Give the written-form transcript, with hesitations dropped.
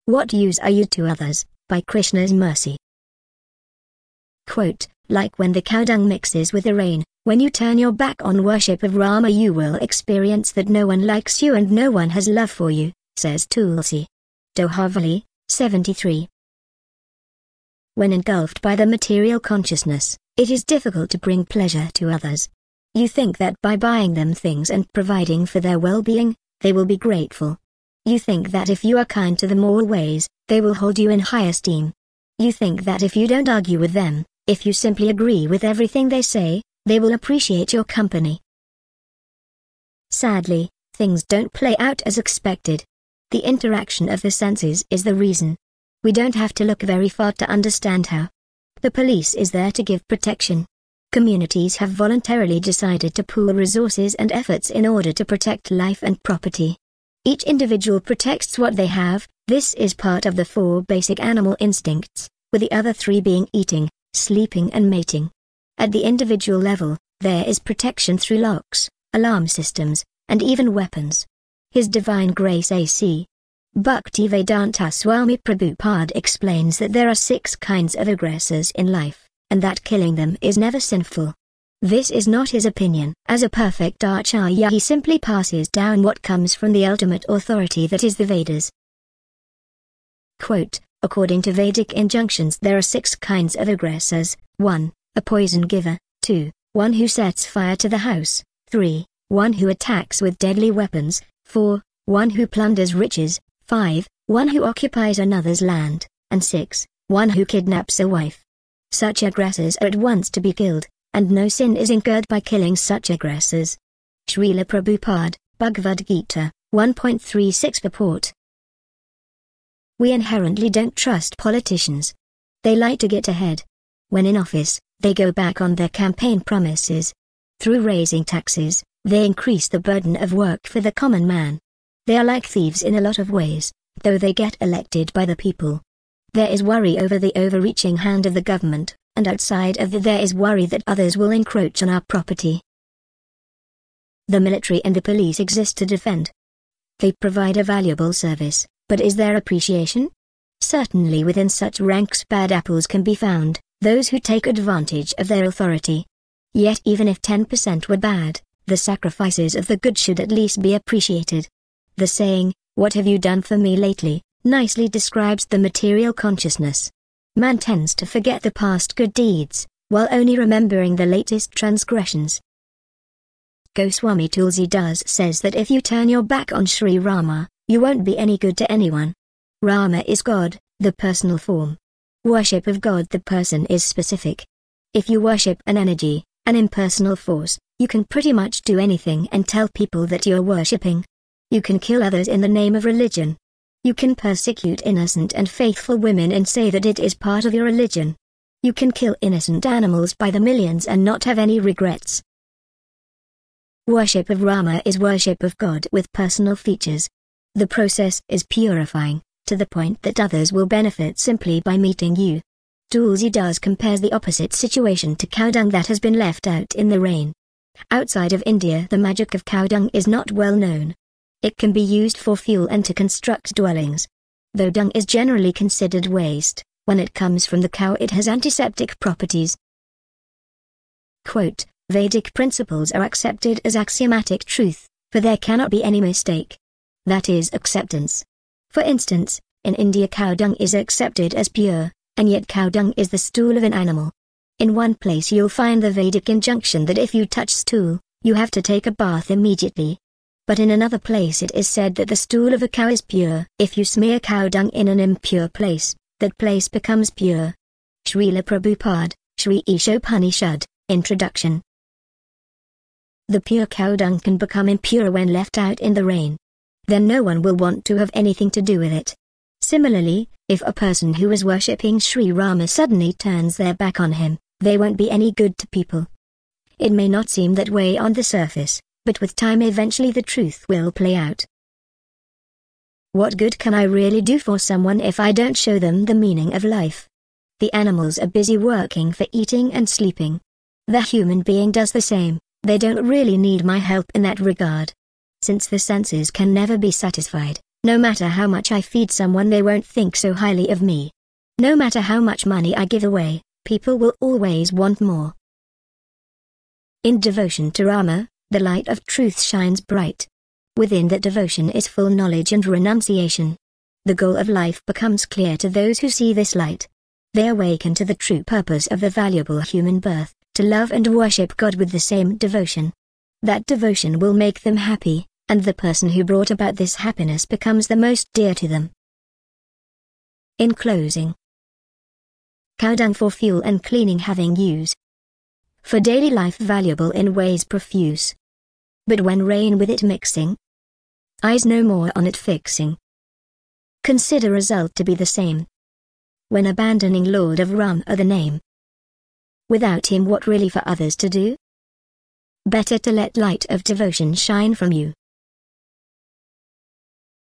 What use are you to others, by Krishna's mercy? Quote, like when the cow dung mixes with the rain, when you turn your back on worship of Rama you will experience that no one likes you and no one has love for you, says Tulsi. Dohavali, 73. When engulfed by the material consciousness, it is difficult to bring pleasure to others. You think that by buying them things and providing for their well-being, they will be grateful. You think that if you are kind to them always, they will hold you in high esteem. You think that if you don't argue with them, if you simply agree with everything they say, they will appreciate your company. Sadly, things don't play out as expected. The interaction of the senses is the reason. We don't have to look very far to understand how. The police is there to give protection. Communities have voluntarily decided to pool resources and efforts in order to protect life and property. Each individual protects what they have. This is part of the 4 basic animal instincts, with the other 3 being eating, sleeping and mating. At the individual level, there is protection through locks, alarm systems, and even weapons. His Divine Grace A.C. Bhaktivedanta Swami Prabhupada explains that there are 6 kinds of aggressors in life, and that killing them is never sinful. This is not his opinion. As a perfect Acharya he simply passes down what comes from the ultimate authority that is the Vedas. Quote, according to Vedic injunctions there are 6 kinds of aggressors. 1. A poison giver. 2. One who sets fire to the house. 3. One who attacks with deadly weapons. 4. One who plunders riches. 5. One who occupies another's land. And 6. One who kidnaps a wife. Such aggressors are at once to be killed, and no sin is incurred by killing such aggressors. Srila Prabhupada, Bhagavad Gita, 1.36 purport. We inherently don't trust politicians. They like to get ahead. When in office, they go back on their campaign promises. Through raising taxes, they increase the burden of work for the common man. They are like thieves in a lot of ways, though they get elected by the people. There is worry over the overreaching hand of the government, and outside of that there is worry that others will encroach on our property. The military and the police exist to defend. They provide a valuable service, but is there appreciation? Certainly within such ranks bad apples can be found, those who take advantage of their authority. Yet even if 10% were bad, the sacrifices of the good should at least be appreciated. The saying, "What have you done for me lately?" nicely describes the material consciousness. Man tends to forget the past good deeds, while only remembering the latest transgressions. Goswami Tulsidas says that if you turn your back on Sri Rama, you won't be any good to anyone. Rama is God, the personal form. Worship of God the person is specific. If you worship an energy, an impersonal force, you can pretty much do anything and tell people that you're worshipping. You can kill others in the name of religion. You can persecute innocent and faithful women and say that it is part of your religion. You can kill innocent animals by the millions and not have any regrets. Worship of Rama is worship of God with personal features. The process is purifying, to the point that others will benefit simply by meeting you. Tulsidas compares the opposite situation to cow dung that has been left out in the rain. Outside of India the magic of cow dung is not well known. It can be used for fuel and to construct dwellings. Though dung is generally considered waste, when it comes from the cow it has antiseptic properties. Quote, Vedic principles are accepted as axiomatic truth, for there cannot be any mistake. That is acceptance. For instance, in India cow dung is accepted as pure, and yet cow dung is the stool of an animal. In one place you'll find the Vedic injunction that if you touch stool, you have to take a bath immediately. But in another place it is said that the stool of a cow is pure. If you smear cow dung in an impure place, that place becomes pure. Srila Prabhupada, Sri Ishopanishad, Introduction. The pure cow dung can become impure when left out in the rain. Then no one will want to have anything to do with it. Similarly, if a person who is worshipping Sri Rama suddenly turns their back on him, they won't be any good to people. It may not seem that way on the surface, but with time eventually the truth will play out. What good can I really do for someone if I don't show them the meaning of life? The animals are busy working for eating and sleeping. The human being does the same. They don't really need my help in that regard. Since the senses can never be satisfied, No matter how much I feed someone, they won't think so highly of me. No matter how much money I give away, people will always want more. In devotion to Rama, the light of truth shines bright. Within that devotion is full knowledge and renunciation. The goal of life becomes clear to those who see this light. They awaken to the true purpose of the valuable human birth, to love and worship God with the same devotion. That devotion will make them happy, and the person who brought about this happiness becomes the most dear to them. In closing, cow dung for fuel and cleaning having use. For daily life valuable in ways profuse. But when rain with it mixing, eyes no more on it fixing. Consider result to be the same. When abandoning Lord of Ram the name. Without him what really for others to do? Better to let light of devotion shine from you.